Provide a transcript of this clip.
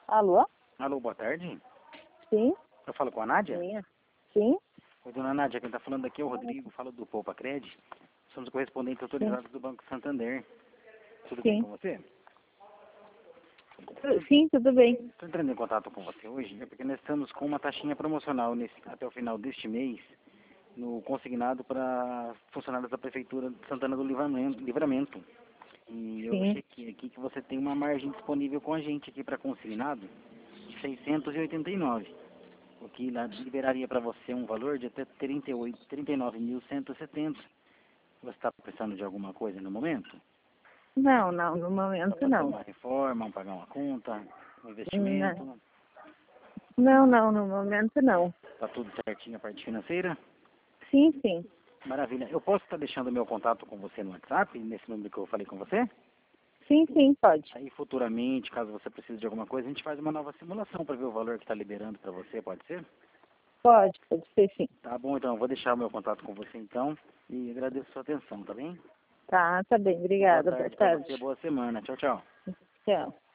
Alô? Alô, boa tarde. Sim? Eu falo com a Nádia? Sim. Sim? Oi, dona Nádia, quem está falando aqui é o Rodrigo, falo do Poupa Cred. Somos correspondentes autorizados do Banco Santander. Tudo bem Sim. com você? Sim, tudo bem. Estou entrando em contato com você hoje, porque nós estamos com uma taxinha promocional até o final deste mês, no consignado para funcionários da Prefeitura de Santana do Livramento. E eu Sim. chequei aqui que você tem uma margem disponível com a gente aqui para consignado de 689, o que liberaria para você um valor de até 39.170. Você está precisando de alguma coisa no momento? Não, no Para momento fazer não. uma reforma, pagar uma conta, um Não, investimento? no momento não. Está tudo certinho a parte financeira? Sim, sim. Maravilha. Eu posso estar deixando meu contato com você no WhatsApp, nesse número que eu falei com você? Sim, sim, pode. Aí futuramente, caso você precise de alguma coisa, a gente faz uma nova simulação para ver o valor que está liberando para você, pode ser? Pode ser sim. Tá bom, então eu vou deixar o meu contato com você então e agradeço a sua atenção, tá bem? Tá bem. Boa Obrigada. Boa tarde para tarde. você, boa semana. Tchau, tchau. Tchau.